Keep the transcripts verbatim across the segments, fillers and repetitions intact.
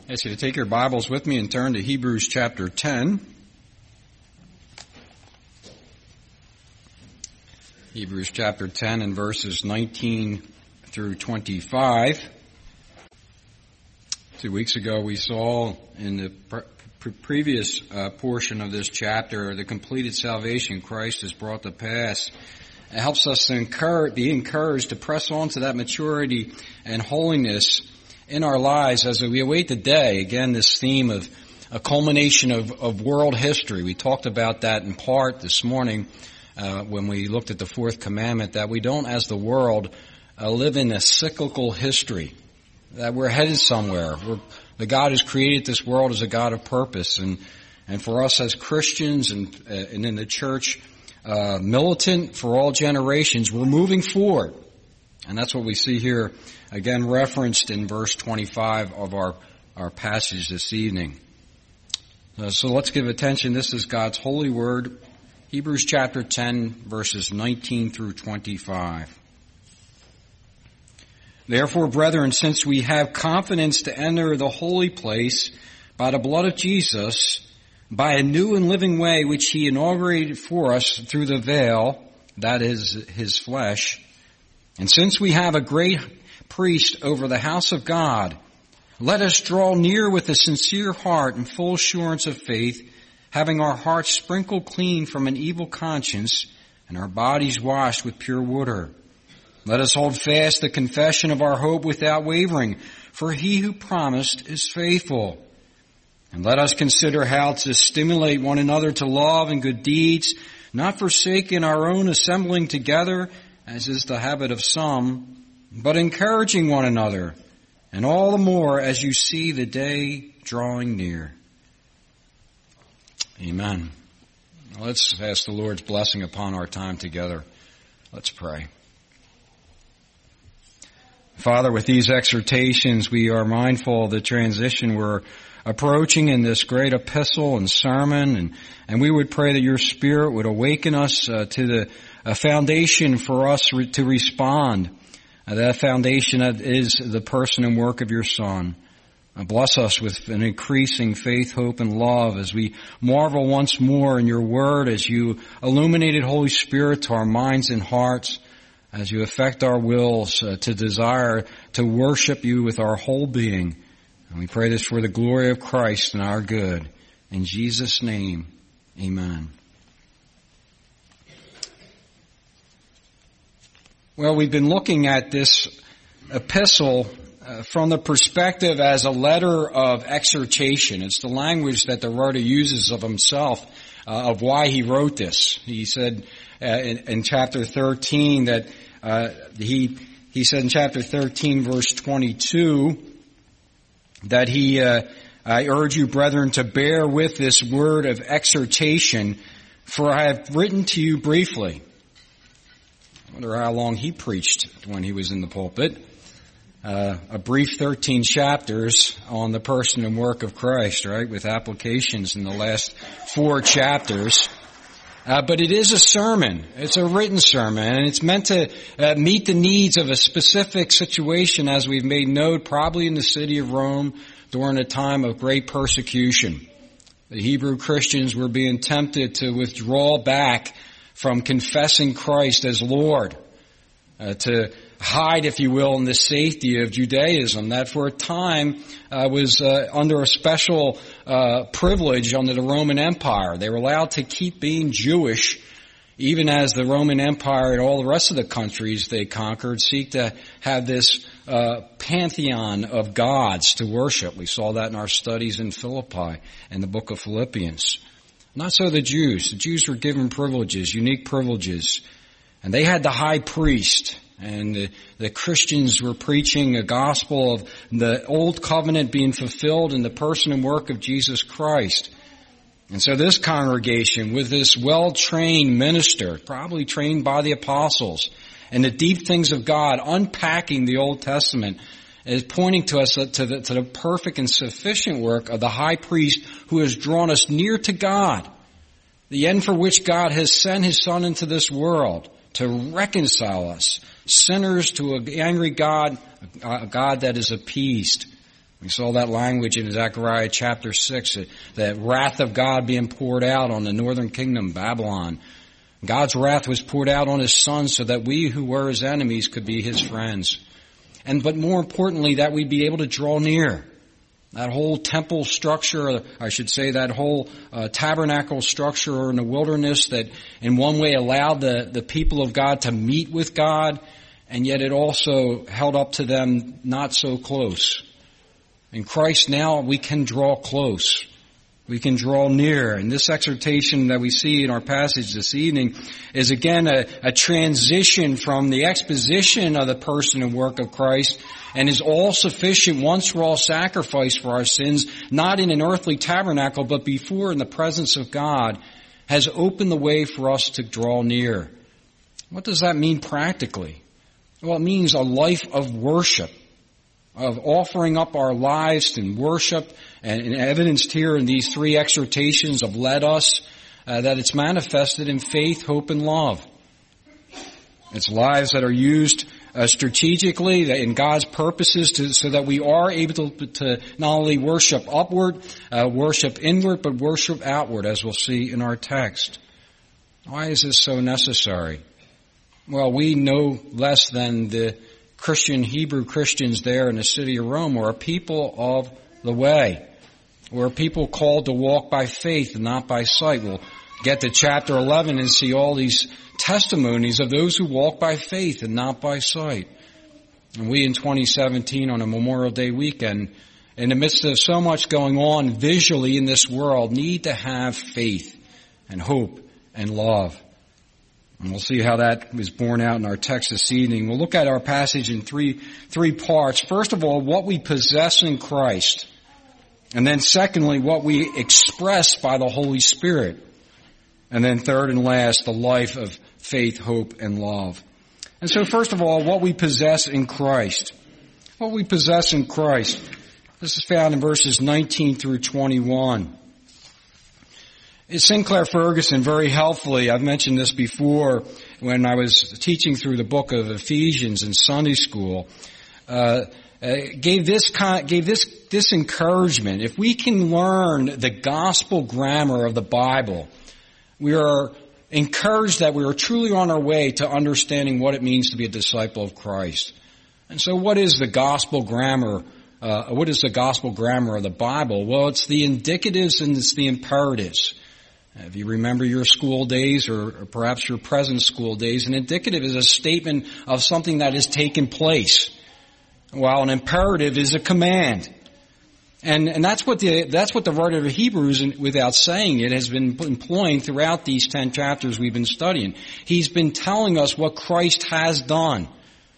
I ask you to take your Bibles with me and turn to Hebrews chapter ten. Hebrews chapter ten and verses nineteen through twenty-five. Two weeks ago we saw in the pre- previous uh, portion of this chapter the completed salvation Christ has brought to pass. It helps us to encourage, be encouraged to press on to that maturity and holiness in our lives as we await the day. Again, this theme of a culmination of, of world history. We talked about that in part this morning uh, when we looked at the fourth commandment, that we don't, as the world, uh, live in a cyclical history, that we're headed somewhere. We're, the God who's created this world is a God of purpose. And, and for us as Christians and, uh, and in the church, uh, militant for all generations, we're moving forward. And that's what we see here, again referenced in verse twenty-five of our, our passage this evening. Uh, so let's give attention. This is God's holy word. Hebrews chapter ten, verses nineteen through twenty-five. Therefore, brethren, since we have confidence to enter the holy place by the blood of Jesus, by a new and living way which he inaugurated for us through the veil, that is his flesh, and since we have a great priest over the house of God, let us draw near with a sincere heart and full assurance of faith, having our hearts sprinkled clean from an evil conscience and our bodies washed with pure water. Let us hold fast the confession of our hope without wavering, for he who promised is faithful. And let us consider how to stimulate one another to love and good deeds, not forsaking our own assembling together, as is the habit of some, but encouraging one another, and all the more as you see the day drawing near. Amen. Let's ask the Lord's blessing upon our time together. Let's pray. Father, with these exhortations, we are mindful of the transition we're approaching in this great epistle and sermon, and, and we would pray that your Spirit would awaken us uh, to the a foundation for us re- to respond. Uh, that foundation is the person and work of your Son. Uh, bless us with an increasing faith, hope, and love as we marvel once more in your word, as you illuminated Holy Spirit to our minds and hearts, as you affect our wills uh, to desire to worship you with our whole being. And we pray this for the glory of Christ and our good. In Jesus' name, amen. Well, we've been looking at this epistle uh, from the perspective as a letter of exhortation. It's the language that the writer uses of himself, uh, of why he wrote this. He said uh, in, in chapter thirteen that uh, he he said in chapter thirteen, verse twenty-two, that he uh, I urge you, brethren, to bear with this word of exhortation, for I have written to you briefly. I wonder how long he preached when he was in the pulpit. Uh, a brief thirteen chapters on the person and work of Christ, right, with applications in the last four chapters. Uh, but it is a sermon. It's a written sermon, and it's meant to uh, meet the needs of a specific situation, as we've made note, probably in the city of Rome during a time of great persecution. The Hebrew Christians were being tempted to withdraw back from confessing Christ as Lord, uh, to hide, if you will, in the safety of Judaism that for a time uh, was uh, under a special uh, privilege under the Roman Empire. They were allowed to keep being Jewish, even as the Roman Empire and all the rest of the countries they conquered seek to have this uh, pantheon of gods to worship. We saw that in our studies in Philippi and the book of Philippians. Not so the Jews. The Jews were given privileges, unique privileges. And they had the high priest. And the, the Christians were preaching a gospel of the old covenant being fulfilled in the person and work of Jesus Christ. And so this congregation, with this well-trained minister, probably trained by the apostles, and the deep things of God, unpacking the Old Testament, is pointing to us to the, to the perfect and sufficient work of the high priest who has drawn us near to God, the end for which God has sent his Son into this world to reconcile us, sinners, to an angry God, a God that is appeased. We saw that language in Zechariah chapter six, the wrath of God being poured out on the northern kingdom, Babylon. God's wrath was poured out on His Son so that we who were His enemies could be His friends. And but more importantly, that we'd be able to draw near. That whole temple structure, I should say that whole uh, tabernacle structure in the wilderness that in one way allowed the, the people of God to meet with God, and yet it also held up to them not so close. In Christ now we can draw close. We can draw near. And this exhortation that we see in our passage this evening is again a, a transition from the exposition of the person and work of Christ and His all-sufficient once-for-all sacrifice for our sins, not in an earthly tabernacle, but before in the presence of God, has opened the way for us to draw near. What does that mean practically? Well, it means a life of worship, of offering up our lives in worship, and, and evidenced here in these three exhortations of let us, uh, that it's manifested in faith, hope, and love. It's lives that are used uh, strategically in God's purposes to, so that we are able to, to not only worship upward, uh, worship inward, but worship outward, as we'll see in our text. Why is this so necessary? Well, we know less than the Christian, Hebrew Christians there in the city of Rome were a people of the way. We're a people called to walk by faith and not by sight. We'll get to chapter eleven and see all these testimonies of those who walk by faith and not by sight. And we in twenty seventeen on a Memorial Day weekend, in the midst of so much going on visually in this world, need to have faith and hope and love. And we'll see how that is borne out in our text this evening. We'll look at our passage in three, three parts. First of all, what we possess in Christ. And then secondly, what we express by the Holy Spirit. And then third and last, the life of faith, hope, and love. And so first of all, what we possess in Christ. What we possess in Christ. This is found in verses nineteen through twenty-one. Sinclair Ferguson very helpfully, I've mentioned this before when I was teaching through the book of Ephesians in Sunday school, uh, uh, gave this kind, gave this this encouragement. If we can learn the gospel grammar of the Bible, we are encouraged that we are truly on our way to understanding what it means to be a disciple of Christ. And so what is the gospel grammar? Uh, what is the gospel grammar of the Bible? Well, it's the indicatives and it's the imperatives. If you remember your school days or, or perhaps your present school days, an indicative is a statement of something that has taken place, while an imperative is a command. And, and that's what the, that's what the writer of Hebrews, without saying it, has been employing throughout these ten chapters we've been studying. He's been telling us what Christ has done.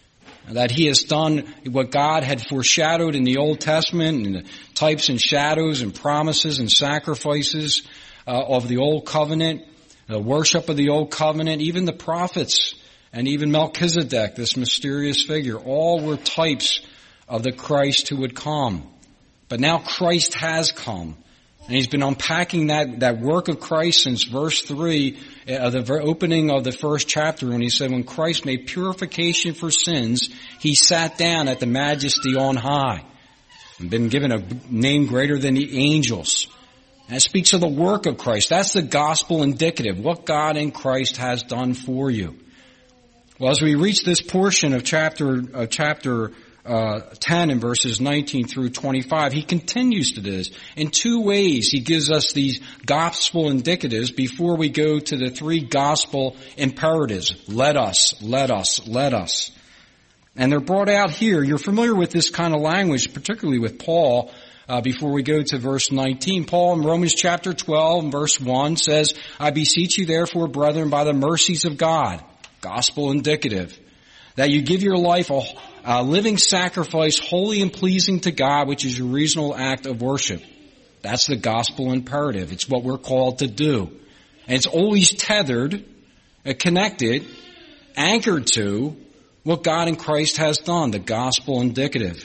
That He has done what God had foreshadowed in the Old Testament, and the types and shadows and promises and sacrifices uh, of the Old Covenant, the worship of the Old Covenant, even the prophets, and even Melchizedek, this mysterious figure, all were types of the Christ who would come. But now Christ has come. And He's been unpacking that, that work of Christ since verse three, uh, the opening of the first chapter, when He said, when Christ made purification for sins, He sat down at the majesty on high and been given a name greater than the angels. And it speaks of the work of Christ. That's the gospel indicative, what God in Christ has done for you. Well, as we reach this portion of chapter, uh, chapter Uh, ten in verses nineteen through twenty-five, he continues to do this. In two ways, he gives us these gospel indicatives before we go to the three gospel imperatives. Let us, let us, let us. And they're brought out here. You're familiar with this kind of language, particularly with Paul, uh, before we go to verse nineteen. Paul in Romans chapter twelve and verse one says, I beseech you therefore, brethren, by the mercies of God, gospel indicative, that you give your life a A living sacrifice, holy and pleasing to God, which is your reasonable act of worship. That's the gospel imperative. It's what we're called to do. And it's always tethered, connected, anchored to what God in Christ has done, the gospel indicative.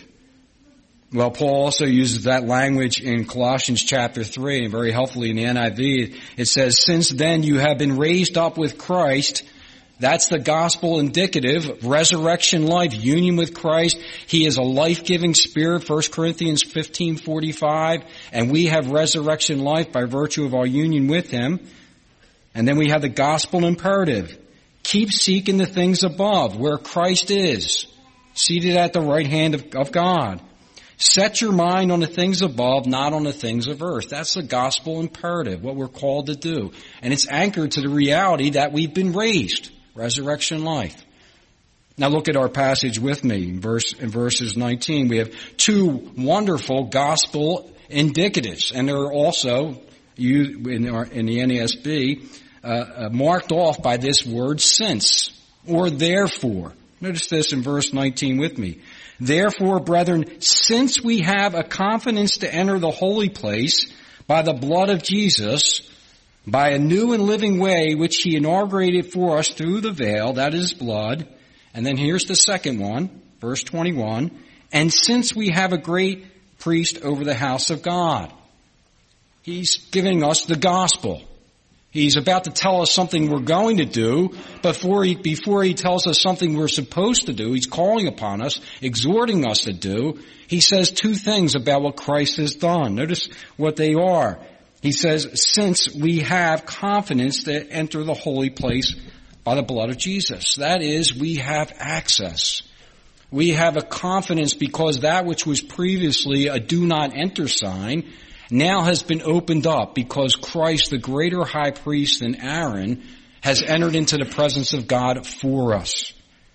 Well, Paul also uses that language in Colossians chapter three, and very helpfully in the N I V, it says, since then you have been raised up with Christ, That's the gospel indicative, resurrection life, union with Christ. He is a life-giving spirit, First Corinthians fifteen forty-five, and we have resurrection life by virtue of our union with him. And then we have the gospel imperative. Keep seeking the things above, where Christ is, seated at the right hand of, of God. Set your mind on the things above, not on the things of earth. That's the gospel imperative, what we're called to do. And it's anchored to the reality that we've been raised. Resurrection life. Now look at our passage with me. In, verse, in verses nineteen, we have two wonderful gospel indicatives. And they're also, in, our, in the N A S B, uh, uh, marked off by this word since, or therefore. Notice this in verse nineteen with me. Therefore, brethren, since we have a confidence to enter the holy place by the blood of Jesus, by a new and living way which he inaugurated for us through the veil, that is blood. And then here's the second one, verse twenty-one. And since we have a great priest over the house of God. He's giving us the gospel. He's about to tell us something we're going to do. Before he, before he tells us something we're supposed to do, he's calling upon us, exhorting us to do. He says two things about what Christ has done. Notice what they are. He says, since we have confidence to enter the holy place by the blood of Jesus. That is, we have access. We have a confidence because that which was previously a do not enter sign now has been opened up because Christ, the greater high priest than Aaron, has entered into the presence of God for us.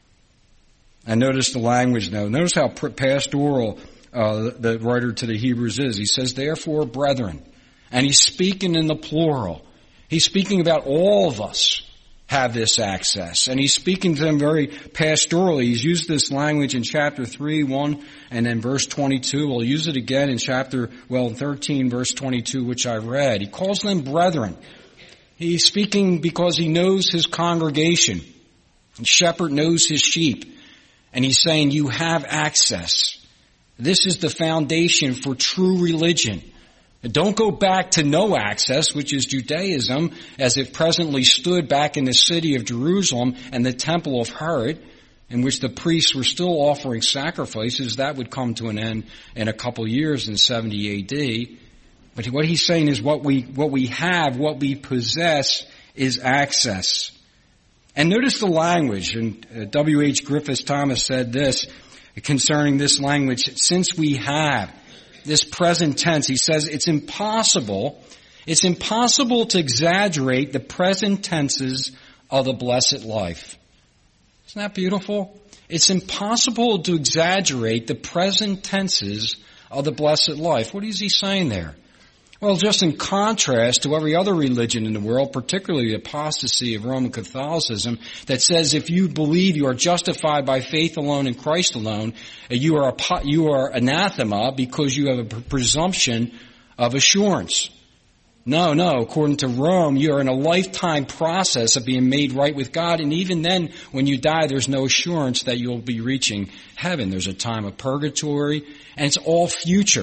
And notice the language now. Notice how pastoral uh, the writer to the Hebrews is. He says, therefore, brethren. And he's speaking in the plural. He's speaking about all of us have this access. And he's speaking to them very pastorally. He's used this language in chapter three, one, and then verse twenty-two. We'll use it again in chapter, well, thirteen, verse twenty-two, which I read. He calls them brethren. He's speaking because he knows his congregation. The shepherd knows his sheep. And he's saying, you have access. This is the foundation for true religion. Don't go back to no access, which is Judaism, as it presently stood back in the city of Jerusalem and the temple of Herod, in which the priests were still offering sacrifices. That would come to an end in a couple years in seventy A D. But what he's saying is what we, what we have, what we possess is access. And notice the language. And uh, W H Griffiths Thomas said this concerning this language, since we have. This present tense, he says it's impossible, it's impossible to exaggerate the present tenses of the blessed life. Isn't that beautiful? It's impossible to exaggerate the present tenses of the blessed life. What is he saying there? Well, just in contrast to every other religion in the world, particularly the apostasy of Roman Catholicism, that says if you believe you are justified by faith alone in Christ alone, you are a, you are anathema because you have a presumption of assurance. No, no, according to Rome, you are in a lifetime process of being made right with God, and even then, when you die, there's no assurance that you'll be reaching heaven. There's a time of purgatory, and it's all future.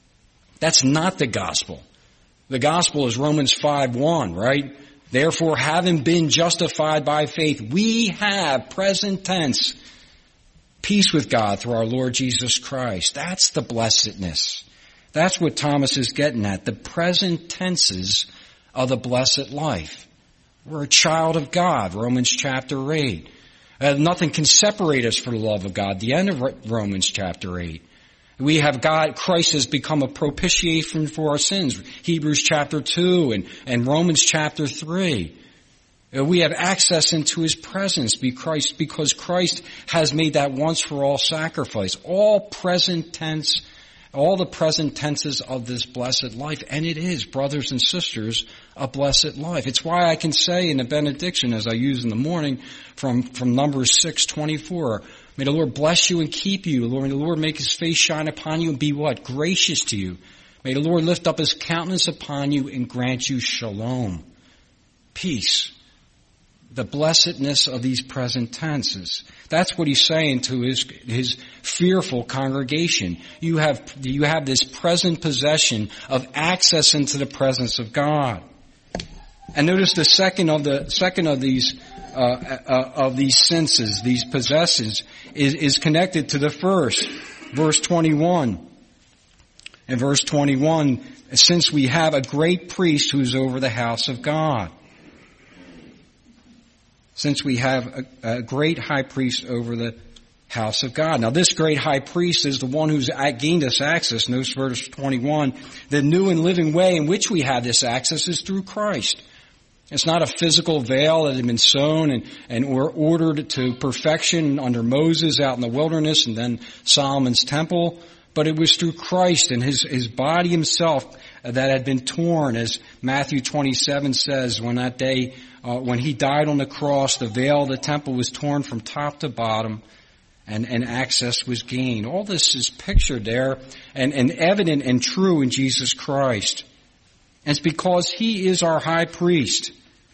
That's not the gospel. The gospel is Romans five one, right? Therefore, having been justified by faith, we have, present tense, peace with God through our Lord Jesus Christ. That's the blessedness. That's what Thomas is getting at, the present tenses of the blessed life. We're a child of God, Romans chapter eight. Uh, nothing can separate us from the love of God, the end of Romans chapter eight. We have God, Christ has become a propitiation for our sins. Hebrews chapter two and, and Romans chapter three. We have access into his presence because Christ has made that once for all sacrifice. All present tense, all the present tenses of this blessed life. And it is, brothers and sisters, a blessed life. It's why I can say in the benediction, as I use in the morning, from, from Numbers six twenty-four, may the Lord bless you and keep you. Lord, may the Lord make his face shine upon you and be what? Gracious to you. May the Lord lift up his countenance upon you and grant you shalom. Peace. The blessedness of these present tenses. That's what he's saying to his, his fearful congregation. You have, you have this present possession of access into the presence of God. And notice the second of the second of these uh, uh, of these senses, these possessions, is, is connected to the first. Verse twenty-one. In verse twenty-one, since we have a great priest who's over the house of God. Since we have a, a great high priest over the house of God. Now this great high priest is the one who's gained us access. Notice verse twenty-one. The new and living way in which we have this access is through Christ. It's not a physical veil that had been sewn and, and or ordered to perfection under Moses out in the wilderness and then Solomon's temple. But it was through Christ and his, his body himself that had been torn, as Matthew twenty-seven says, when that day, uh, when he died on the cross, the veil of the temple was torn from top to bottom and, and access was gained. All this is pictured there and, and evident and true in Jesus Christ. And it's because he is our high priest,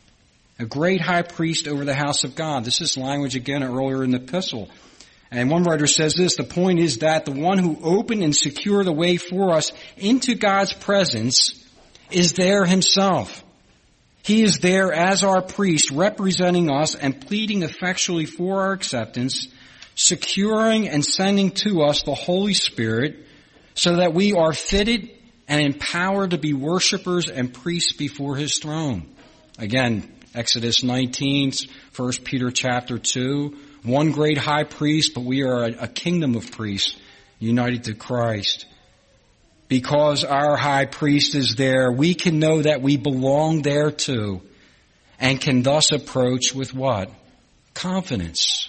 a great high priest over the house of God. This is language again earlier in the epistle. And one writer says this, the point is that the one who opened and secured the way for us into God's presence is there himself. He is there as our priest, representing us and pleading effectually for our acceptance, securing and sending to us the Holy Spirit so that we are fitted and empowered to be worshipers and priests before his throne. Again, Exodus nineteen, First Peter chapter two, one great high priest, but we are a, a kingdom of priests united to Christ. Because our high priest is there, we can know that we belong there too, and can thus approach with what? Confidence.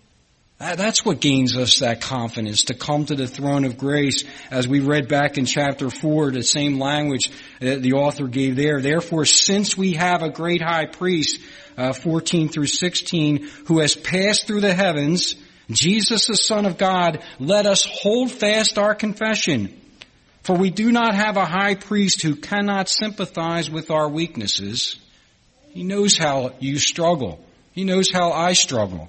That's what gains us that confidence, to come to the throne of grace, as we read back in chapter four, the same language that the author gave there. Therefore, since we have a great high priest, uh, fourteen through sixteen, who has passed through the heavens, Jesus the Son of God, let us hold fast our confession. For we do not have a high priest who cannot sympathize with our weaknesses. He knows how you struggle. He knows how I struggle.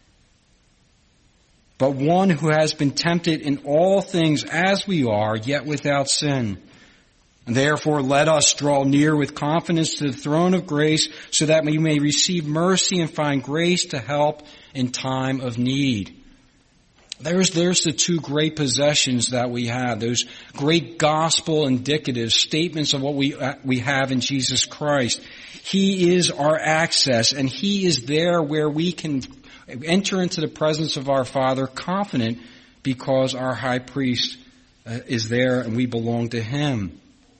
But one who has been tempted in all things as we are, yet without sin. And therefore let us draw near with confidence to the throne of grace, so that we may receive mercy and find grace to help in time of need. There's, there's the two great possessions that we have, those great gospel indicative statements of what we, we have in Jesus Christ. He is our access, and he is there where we can enter into the presence of our Father confident, because our high priest uh, is there and we belong to him.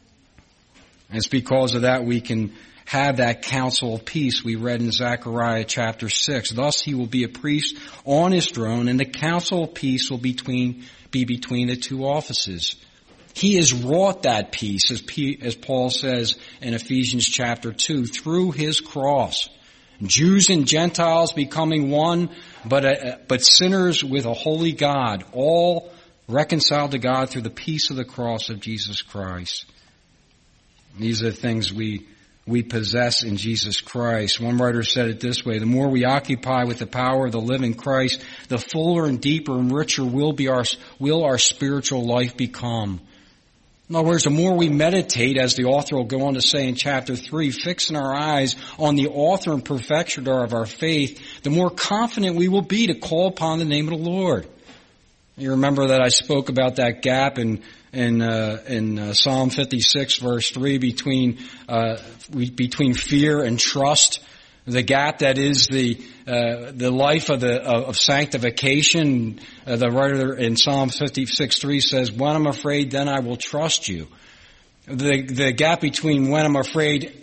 And it's because of that we can have that counsel of peace we read in Zechariah chapter six. Thus he will be a priest on his throne, and the counsel of peace will between, be between the two offices. He has wrought that peace, as, P, as Paul says in Ephesians chapter two, through his cross. Jews and Gentiles becoming one, but uh, but sinners with a holy God, all reconciled to God through the peace of the cross of Jesus Christ. These are the things we we possess in Jesus Christ. One writer said it this way: the more we occupy with the power of the living Christ, the fuller and deeper and richer will be our will our spiritual life become. In other words, the more we meditate, as the author will go on to say in chapter three, fixing our eyes on the author and perfecter of our faith, the more confident we will be to call upon the name of the Lord. You remember that I spoke about that gap in in uh, in uh, Psalm fifty-six, verse three, between uh, between fear and trust. The gap that is the uh, the life of the of sanctification. Uh, the writer in Psalm fifty-six three says, "When I'm afraid, then I will trust you." The the gap between when I'm afraid,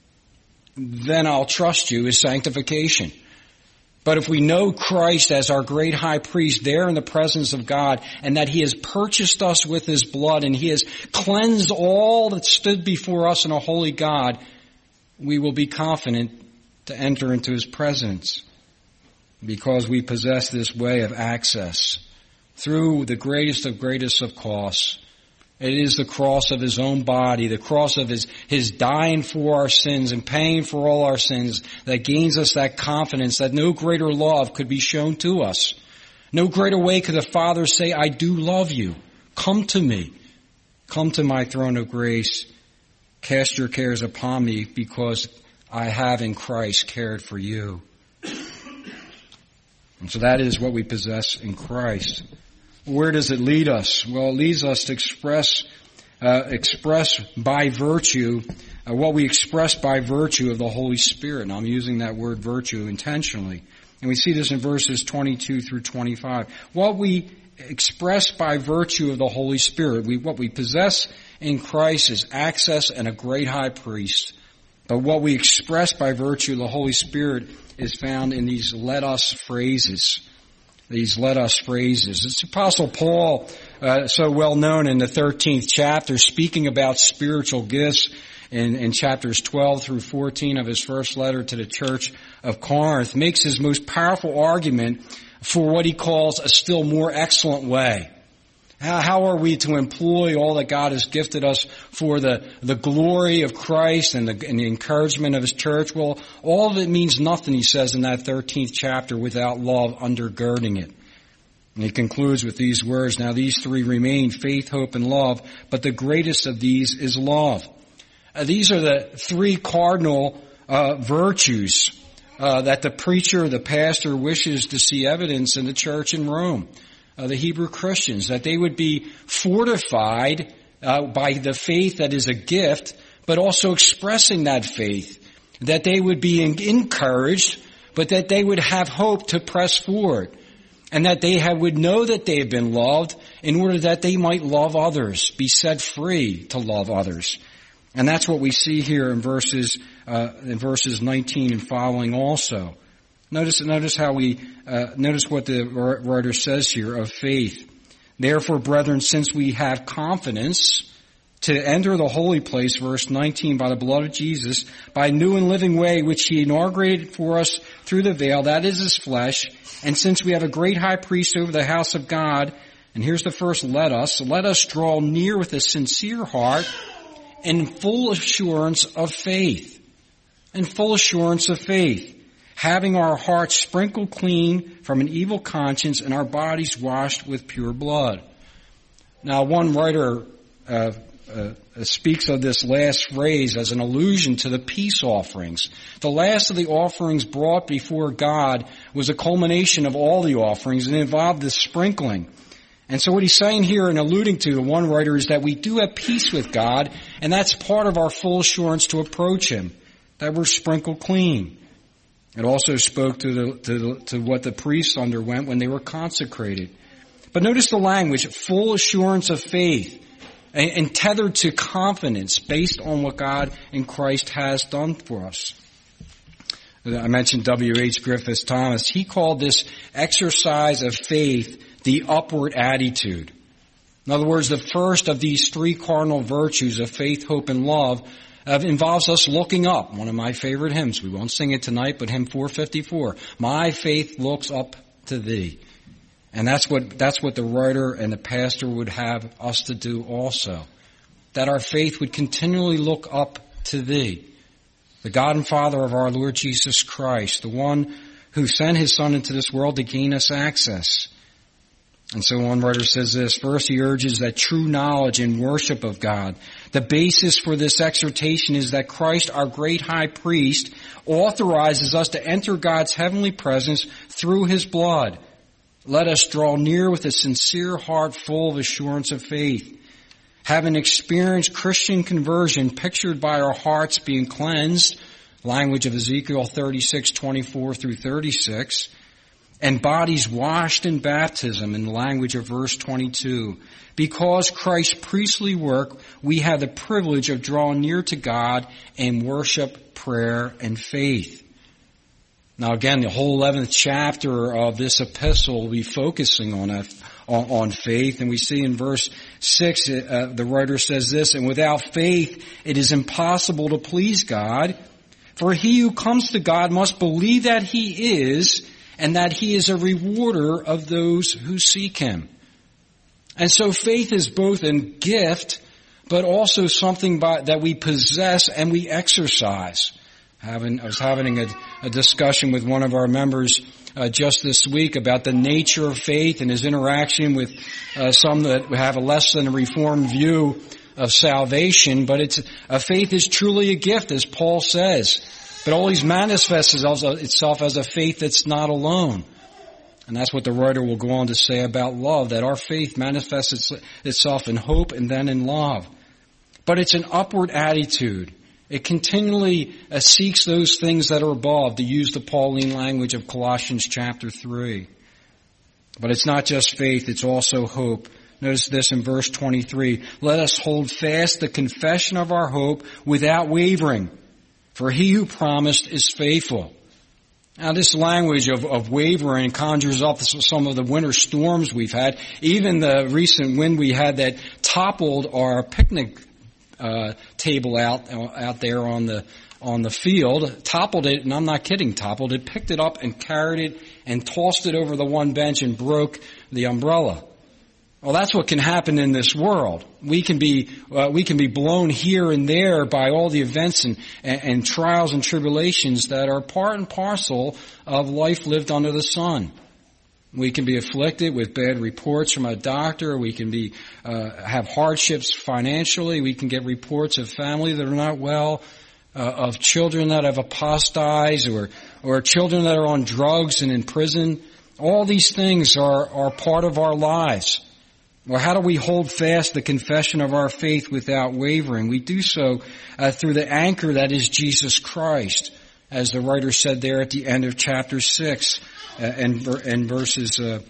then I'll trust you, is sanctification. But if we know Christ as our great high priest there in the presence of God, and that he has purchased us with his blood, and he has cleansed all that stood before us in a holy God, we will be confident to enter into his presence, because we possess this way of access through the greatest of greatest of costs. It is the cross of his own body, the cross of his, his dying for our sins and paying for all our sins, that gains us that confidence that no greater love could be shown to us. No greater way could the Father say, I do love you. Come to me. Come to my throne of grace. Cast your cares upon me, because I have in Christ cared for you. And so that is what we possess in Christ. Where does it lead us? Well, it leads us to express, uh, express by virtue, uh, what we express by virtue of the Holy Spirit. And I'm using that word virtue intentionally. And we see this in verses twenty-two through twenty-five. What we express by virtue of the Holy Spirit, we, what we possess in Christ is access and a great high priest. But what we express by virtue of the Holy Spirit is found in these let us phrases. These let us phrases. It's Apostle Paul, uh, so well known in the thirteenth chapter, speaking about spiritual gifts in, in chapters twelve through fourteen of his first letter to the church of Corinth, makes his most powerful argument for what he calls a still more excellent way. How, how are we to employ all that God has gifted us for the, the glory of Christ and the, and the encouragement of His church? Well, all of it means nothing, he says in that thirteenth chapter, without love undergirding it. And he concludes with these words, now these three remain, faith, hope, and love, but the greatest of these is love. Uh, these are the three cardinal uh, virtues uh, that the preacher, the pastor wishes to see evidence in the church in Rome. Uh, the Hebrew Christians, that they would be fortified uh, by the faith that is a gift, but also expressing that faith, that they would be encouraged, but that they would have hope to press forward, and that they have, would know that they have been loved in order that they might love others, be set free to love others. And that's what we see here in verses uh, in verses nineteen and following also. Notice, notice how we, uh, notice what the writer says here of faith. Therefore, brethren, since we have confidence to enter the holy place, verse nineteen, by the blood of Jesus, by a new and living way which He inaugurated for us through the veil, that is His flesh, and since we have a great high priest over the house of God, and here's the first let us, let us draw near with a sincere heart and full assurance of faith. And full assurance of faith. Having our hearts sprinkled clean from an evil conscience and our bodies washed with pure blood. Now, one writer uh, uh, speaks of this last phrase as an allusion to the peace offerings. The last of the offerings brought before God was a culmination of all the offerings and involved this sprinkling. And so what he's saying here and alluding to, the one writer, is that we do have peace with God, and that's part of our full assurance to approach Him, that we're sprinkled clean. It also spoke to the, to the, to what the priests underwent when they were consecrated. But notice the language, full assurance of faith, and, and tethered to confidence based on what God in Christ has done for us. I mentioned W H Griffiths Thomas. He called this exercise of faith the upward attitude. In other words, the first of these three cardinal virtues of faith, hope, and love Uh, involves us looking up. One of my favorite hymns. We won't sing it tonight, but hymn four fifty-four. My faith looks up to Thee. And that's what, that's what the writer and the pastor would have us to do also. That our faith would continually look up to Thee. The God and Father of our Lord Jesus Christ. The one who sent His Son into this world to gain us access. And so one writer says this. First, he urges that true knowledge and worship of God. The basis for this exhortation is that Christ, our great high priest, authorizes us to enter God's heavenly presence through His blood. Let us draw near with a sincere heart full of assurance of faith. Having experienced Christian conversion pictured by our hearts being cleansed, language of Ezekiel thirty-six, twenty-four through thirty-six, and bodies washed in baptism in the language of verse twenty-two. Because Christ's priestly work, we have the privilege of drawing near to God in worship, prayer, and faith. Now again, the whole eleventh chapter of this epistle will be focusing on a, on, on faith. And we see in verse six, uh, the writer says this, and without faith it is impossible to please God. For he who comes to God must believe that He is, and that He is a rewarder of those who seek Him. And so faith is both a gift, but also something by, that we possess and we exercise. Having, I was having a, a discussion with one of our members uh, just this week about the nature of faith and his interaction with uh, some that have a less than a reformed view of salvation. But it's a faith is truly a gift, as Paul says. But always manifests itself as a faith that's not alone. And that's what the writer will go on to say about love, that our faith manifests itself in hope and then in love. But it's an upward attitude. It continually uh, seeks those things that are above, to use the Pauline language of Colossians chapter three. But it's not just faith, it's also hope. Notice this in verse twenty-three. Let us hold fast the confession of our hope without wavering, for he who promised is faithful. Now this language of, of wavering conjures up some of the winter storms we've had. Even the recent wind we had that toppled our picnic uh, table out out there on the on the field, toppled it, and I'm not kidding, toppled it, picked it up and carried it and tossed it over the one bench and broke the umbrella. Well, that's what can happen in this world. We can be uh, we can be blown here and there by all the events and, and, and trials and tribulations that are part and parcel of life lived under the sun. We can be afflicted with bad reports from a doctor. We can be uh, have hardships financially. We can get reports of family that are not well, uh, of children that have apostatized, or or children that are on drugs and in prison. All these things are are part of our lives. Well, how do we hold fast the confession of our faith without wavering? We do so uh, through the anchor that is Jesus Christ, as the writer said there at the end of chapter six, uh, and, and verses uh,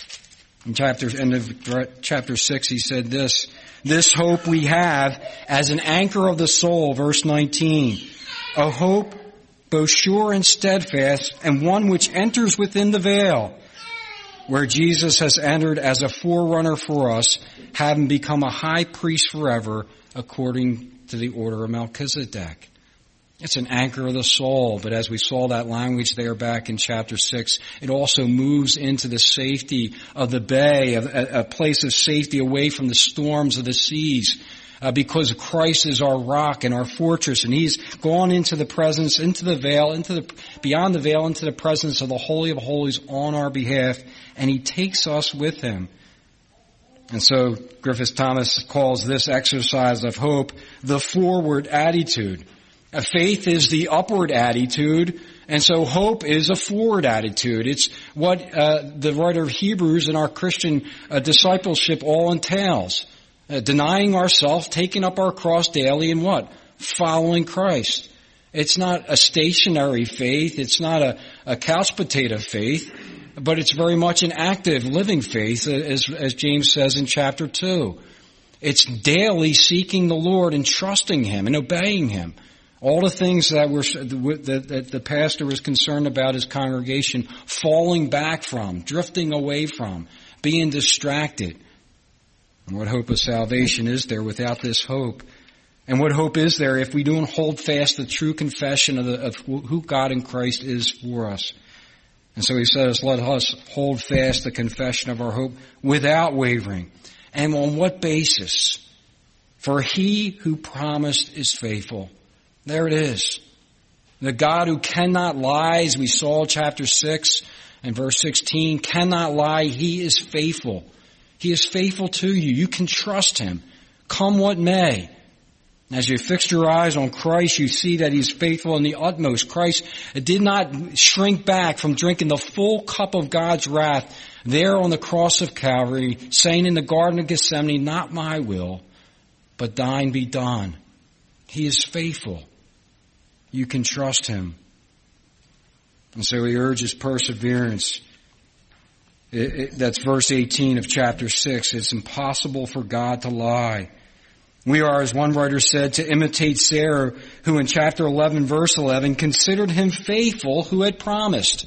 in chapter end of chapter six. He said this: "This hope we have as an anchor of the soul," verse nineteen, "a hope both sure and steadfast, and one which enters within the veil, where Jesus has entered as a forerunner for us, having become a high priest forever, according to the order of Melchizedek." It's an anchor of the soul, but as we saw that language there back in chapter six, it also moves into the safety of the bay, a, a place of safety away from the storms of the seas, uh, because Christ is our rock and our fortress, and He's gone into the presence, into the veil, into the beyond the veil, into the presence of the Holy of Holies on our behalf, and He takes us with Him. And so Griffith Thomas calls this exercise of hope the forward attitude. A faith is the upward attitude, and so hope is a forward attitude. It's what uh, the writer of Hebrews in our Christian uh, discipleship all entails. Uh, denying ourselves, taking up our cross daily, and what? Following Christ. It's not a stationary faith. It's not a, a couch potato faith, but it's very much an active, living faith, as, as James says in chapter two. It's daily seeking the Lord and trusting Him and obeying Him. All the things that were that, that the pastor was concerned about his congregation falling back from, drifting away from, being distracted. And what hope of salvation is there without this hope? And what hope is there if we don't hold fast the true confession of, the, of who God in Christ is for us? And so he says, let us hold fast the confession of our hope without wavering. And on what basis? For He who promised is faithful. There it is. The God who cannot lie, as we saw chapter six and verse sixteen, cannot lie. He is faithful. He is faithful to you. You can trust Him, come what may. As you fixed your eyes on Christ, you see that He's faithful in the utmost. Christ did not shrink back from drinking the full cup of God's wrath there on the cross of Calvary, saying in the Garden of Gethsemane, not my will, but thine be done. He is faithful. You can trust Him. And so he urges perseverance. It, it, that's verse eighteen of chapter six. It's impossible for God to lie. We are, as one writer said, to imitate Sarah, who in chapter eleven, verse eleven, considered him faithful who had promised.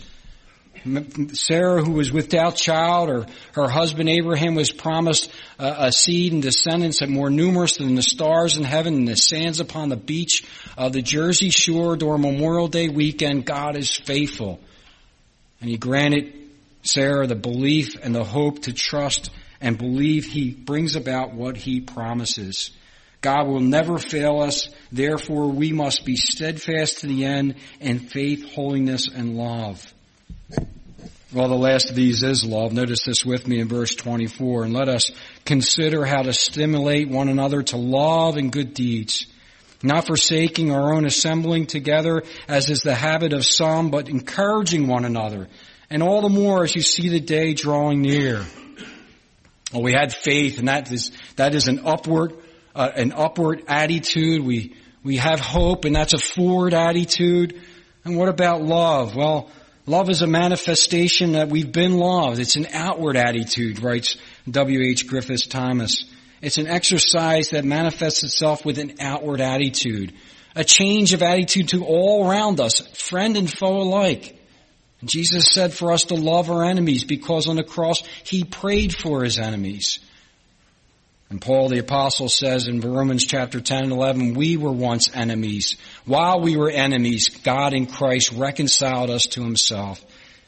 Sarah, who was without child, or her husband Abraham was promised a, a seed and descendants that more numerous than the stars in heaven and the sands upon the beach of the Jersey Shore during Memorial Day weekend. God is faithful. And He granted Sarah the belief and the hope to trust and believe He brings about what He promises. God will never fail us. Therefore, we must be steadfast to the end in faith, holiness, and love. Well, the last of these is love. Notice this with me in verse twenty-four. And let us consider how to stimulate one another to love and good deeds, not forsaking our own assembling together, as is the habit of some, but encouraging one another, and all the more as you see the day drawing near. Well, we had faith, and that is that is an upward uh, an upward attitude. We we have hope, and that's a forward attitude. And what about love? Well, love is a manifestation that we've been loved. It's an outward attitude, writes W H Griffiths Thomas. It's an exercise that manifests itself with an outward attitude, a change of attitude to all around us, friend and foe alike. And Jesus said for us to love our enemies because on the cross he prayed for his enemies. And Paul the Apostle says in Romans chapter ten and eleven, we were once enemies. While we were enemies, God in Christ reconciled us to himself.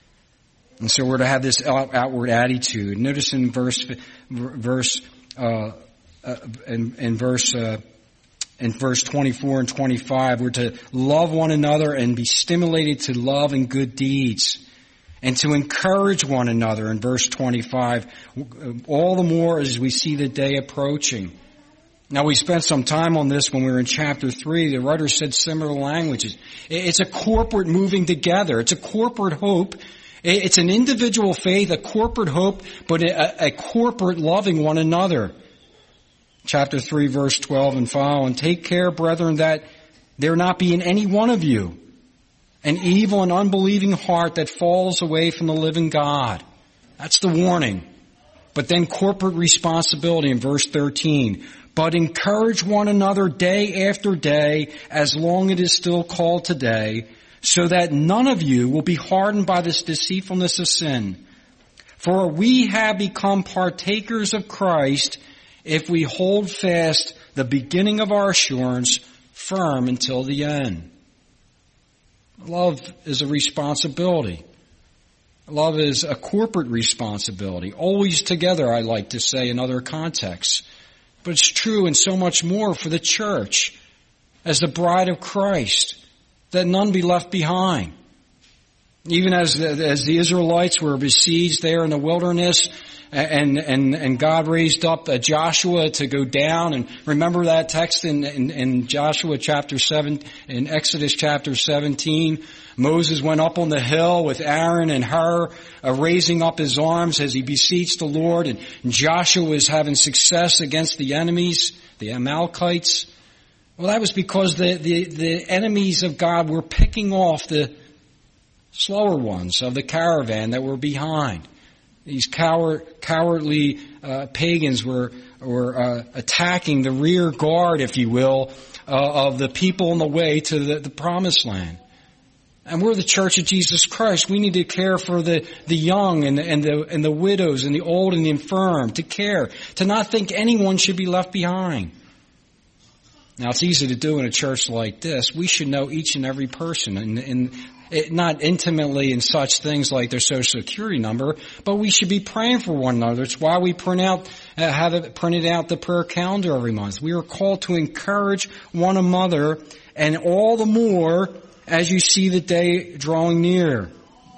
And so we're to have this outward attitude. Notice in verse, verse, uh, uh in, in verse, uh, in verse twenty-four and twenty-five, we're to love one another and be stimulated to love and good deeds. And to encourage one another in verse twenty-five, all the more as we see the day approaching. Now, we spent some time on this when we were in chapter three. The writer said similar languages. It's a corporate moving together. It's a corporate hope. It's an individual faith, a corporate hope, but a, a corporate loving one another. Chapter three, verse twelve and following. Take care, brethren, that there not be in any one of you an evil and unbelieving heart that falls away from the living God. That's the warning. But then corporate responsibility in verse thirteen. But encourage one another day after day, as long it is still called today, so that none of you will be hardened by this deceitfulness of sin. For we have become partakers of Christ if we hold fast the beginning of our assurance firm until the end. Love is a responsibility. Love is a corporate responsibility. Always together, I like to say in other contexts. But it's true and so much more for the church as the bride of Christ, that none be left behind. Even as, as the Israelites were besieged there in the wilderness, and, and, and God raised up Joshua to go down. And remember that text in, in, in Joshua chapter seven, in Exodus chapter seventeen. Moses went up on the hill with Aaron and Hur, uh, raising up his arms as he beseeched the Lord. And Joshua was having success against the enemies, the Amalekites. Well, that was because the, the, the enemies of God were picking off the slower ones of the caravan that were behind. These coward, cowardly uh, pagans were were uh, attacking the rear guard, if you will, uh, of the people on the way to the, the promised land. And we're the Church of Jesus Christ. We need to care for the, the young and the, and the and the widows and the old and the infirm. To care, to not think anyone should be left behind. Now, it's easy to do in a church like this. We should know each and every person, and, and it, not intimately in such things like their social security number, but we should be praying for one another. It's why we print out, uh, have it printed out the prayer calendar every month. We are called to encourage one another, and all the more as you see the day drawing near.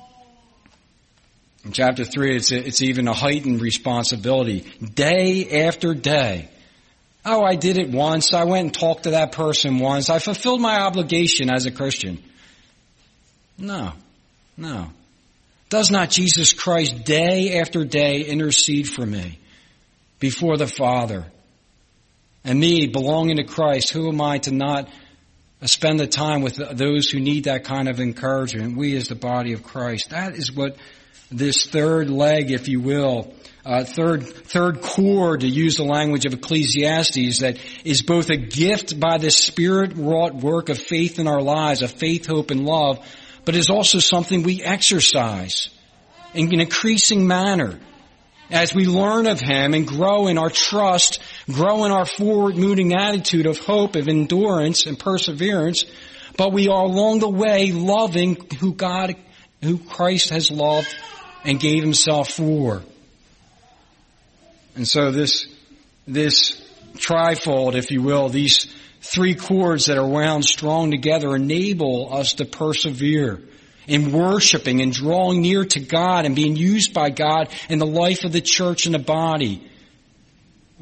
In chapter three, it's, a, it's even a heightened responsibility. Day after day. Oh, I did it once. I went and talked to that person once. I fulfilled my obligation as a Christian. No, no. Does not Jesus Christ day after day intercede for me before the Father? And me, belonging to Christ, who am I to not spend the time with those who need that kind of encouragement? We as the body of Christ. That is what this third leg, if you will, uh, third, third core, to use the language of Ecclesiastes, that is both a gift by the Spirit-wrought work of faith in our lives, of faith, hope, and love, but is also something we exercise in an increasing manner as we learn of Him and grow in our trust, grow in our forward-moving attitude of hope, of endurance and perseverance, but we are along the way loving who God, who Christ has loved and gave Himself for. And so this, this trifold, if you will, these three cords that are wound strong together enable us to persevere in worshiping and drawing near to God and being used by God in the life of the church and the body.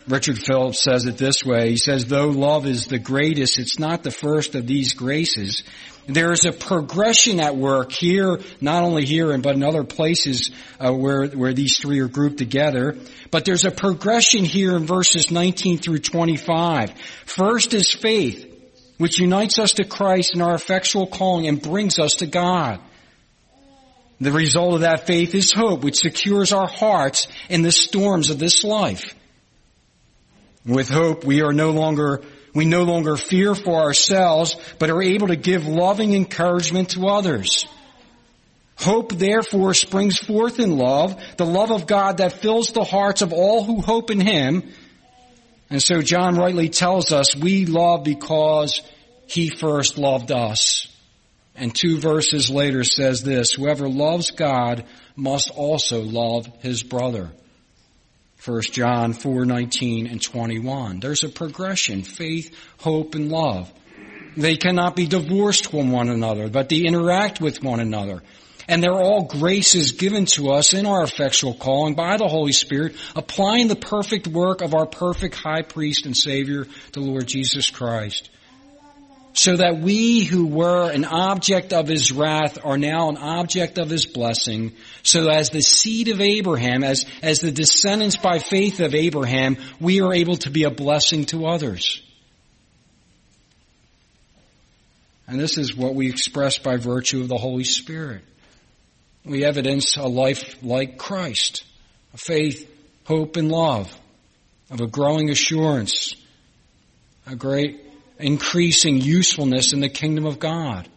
Richard Phillips says it this way. He says, though love is the greatest, it's not the first of these graces. There is a progression at work here, not only here, but in other places uh, where, where these three are grouped together. But there's a progression here in verses nineteen through twenty-five. First is faith, which unites us to Christ in our effectual calling and brings us to God. The result of that faith is hope, which secures our hearts in the storms of this life. With hope, we are no longer, we no longer fear for ourselves, but are able to give loving encouragement to others. Hope, therefore, springs forth in love, the love of God that fills the hearts of all who hope in Him. And so John rightly tells us we love because He first loved us. And two verses later says this, whoever loves God must also love his brother. First John four nineteen and twenty-one. There's a progression, faith, hope, and love. They cannot be divorced from one another, but they interact with one another. And they're all graces given to us in our effectual calling by the Holy Spirit, applying the perfect work of our perfect high priest and Savior, the Lord Jesus Christ. So that we who were an object of His wrath are now an object of His blessing. So as the seed of Abraham, as, as the descendants by faith of Abraham, we are able to be a blessing to others. And this is what we express by virtue of the Holy Spirit. We evidence a life like Christ, a faith, hope, and love, of a growing assurance, a great increasing usefulness in the kingdom of God.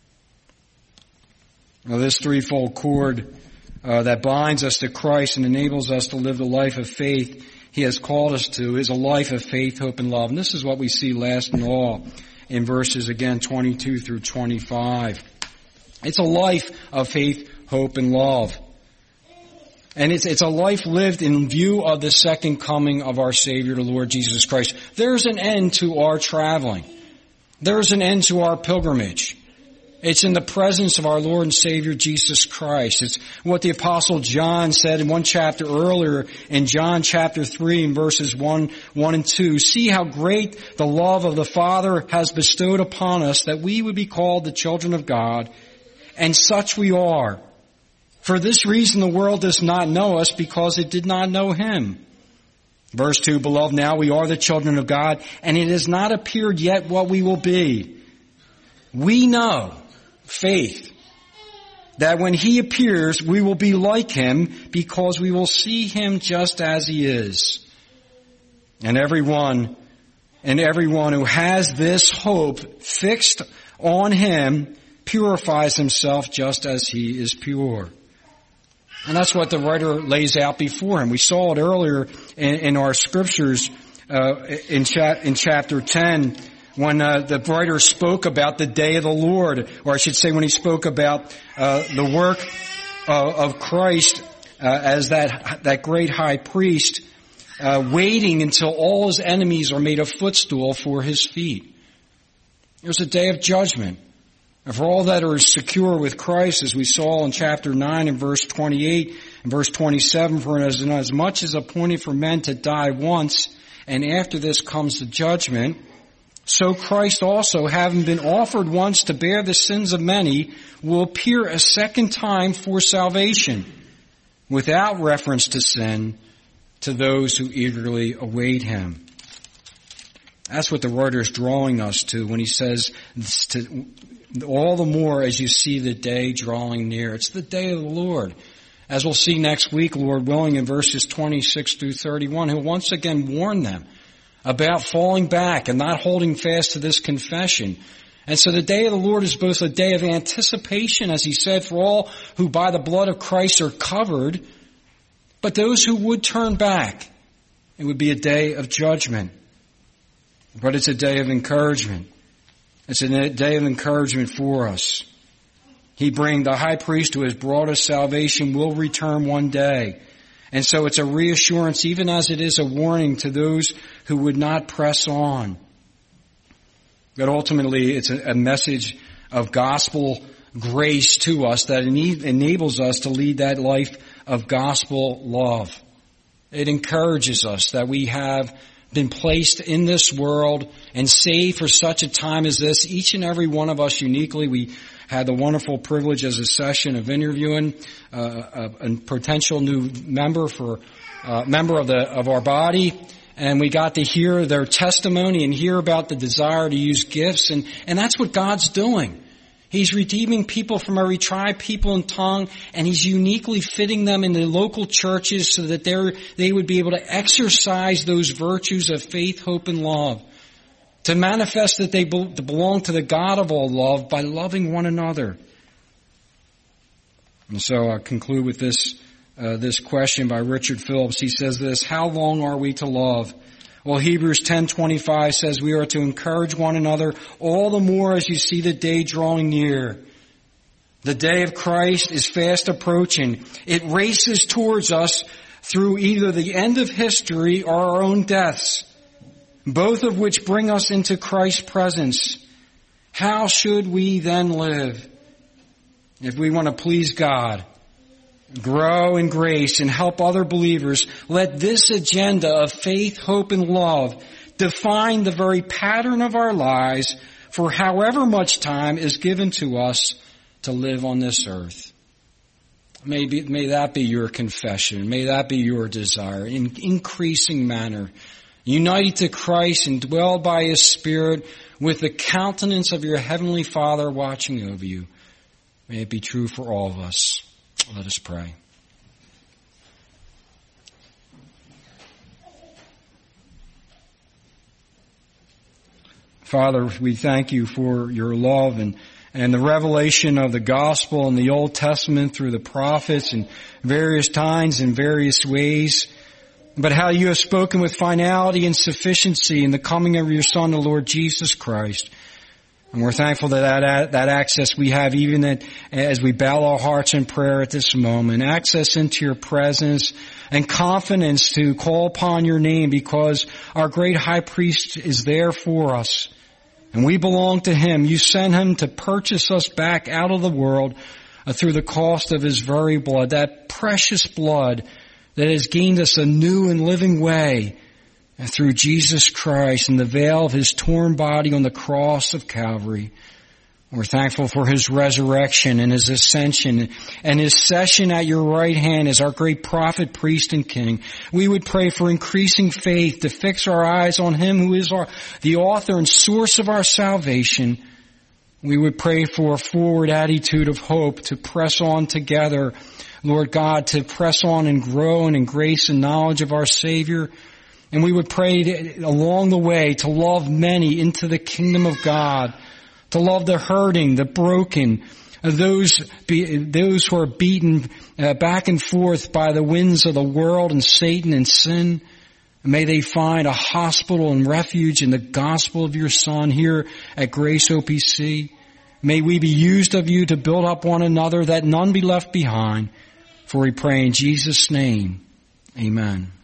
Now, this threefold cord uh, that binds us to Christ and enables us to live the life of faith He has called us to is a life of faith, hope, and love. And this is what we see last in all in verses, again, twenty-two through twenty-five. It's a life of faith, hope, and love. And it's, it's a life lived in view of the second coming of our Savior, the Lord Jesus Christ. There's an end to our traveling. There's an end to our pilgrimage. It's in the presence of our Lord and Savior, Jesus Christ. It's what the Apostle John said in one chapter earlier, in John chapter three, in verses one, one and two. See how great the love of the Father has bestowed upon us, that we would be called the children of God, and such we are. For this reason the world does not know us, because it did not know Him. Verse two, beloved, now we are the children of God, and it has not appeared yet what we will be. We know, faith, that when He appears, we will be like Him, because we will see Him just as He is. And everyone, and everyone who has this hope fixed on Him purifies himself just as He is pure. And that's what the writer lays out before him. We saw it earlier in, in our scriptures uh, in, cha- in chapter ten, when uh, the writer spoke about the day of the Lord, or I should say when he spoke about uh, the work uh, of Christ uh, as that that great high priest, uh, waiting until all His enemies are made a footstool for His feet. There's a day of judgment. And for all that are secure with Christ, as we saw in chapter nine and verse twenty-eight and verse twenty-seven, for as, as much as appointed for men to die once, and after this comes the judgment, so Christ also, having been offered once to bear the sins of many, will appear a second time for salvation, without reference to sin, to those who eagerly await Him. That's what the writer is drawing us to when he says, to, all the more as you see the day drawing near. It's the day of the Lord. As we'll see next week, Lord willing, in verses twenty-six through thirty-one, He'll once again warn them about falling back and not holding fast to this confession. And so the day of the Lord is both a day of anticipation, as He said, for all who by the blood of Christ are covered, but those who would turn back, it would be a day of judgment. But it's a day of encouragement. It's a day of encouragement for us. He bring the high priest who has brought us salvation will return one day. And so it's a reassurance, even as it is a warning to those who would not press on. But ultimately, it's a, a message of gospel grace to us that enables us to lead that life of gospel love. It encourages us that we have been placed in this world and saved for such a time as this. Each and every one of us uniquely. We had the wonderful privilege as a session of interviewing uh, a, a potential new member for uh, member of the of our body, and we got to hear their testimony and hear about the desire to use gifts, and and that's what God's doing. He's redeeming people from every tribe, people, and tongue, and He's uniquely fitting them in the local churches so that they they would be able to exercise those virtues of faith, hope, and love, to manifest that they belong to the God of all love by loving one another. And so I'll conclude with this uh, this question by Richard Phillips. He says this: how long are we to love? Well, Hebrews ten twenty-five says we are to encourage one another all the more as you see the day drawing near. The day of Christ is fast approaching. It races towards us through either the end of history or our own deaths, both of which bring us into Christ's presence. How should we then live? If we want to please God, grow in grace, and help other believers, let this agenda of faith, hope, and love define the very pattern of our lives for however much time is given to us to live on this earth. May, be, may that be your confession. May that be your desire in increasing manner. United to Christ and dwelled by His Spirit with the countenance of your Heavenly Father watching over you. May it be true for all of us. Let us pray. Father, we thank you for your love and, and the revelation of the gospel in the Old Testament through the prophets in various times in various ways, but how you have spoken with finality and sufficiency in the coming of your Son, the Lord Jesus Christ. And we're thankful that that, that access we have even at, as we bow our hearts in prayer at this moment. Access into your presence and confidence to call upon your name because our great high priest is there for us. And we belong to Him. You sent Him to purchase us back out of the world uh, through the cost of His very blood. That precious blood that has gained us a new and living way through Jesus Christ and the veil of His torn body on the cross of Calvary. We're thankful for His resurrection and His ascension and His session at your right hand as our great prophet, priest, and king. We would pray for increasing faith to fix our eyes on Him who is our, the author and source of our salvation. We would pray for a forward attitude of hope to press on together, Lord God, to press on and grow in grace and knowledge of our Savior. And we would pray to, along the way to love many into the kingdom of God, to love the hurting, the broken, those be, those who are beaten uh, back and forth by the winds of the world and Satan and sin. May they find a hospital and refuge in the gospel of your Son here at Grace O P C. May we be used of you to build up one another, that none be left behind. For we pray in Jesus' name. Amen.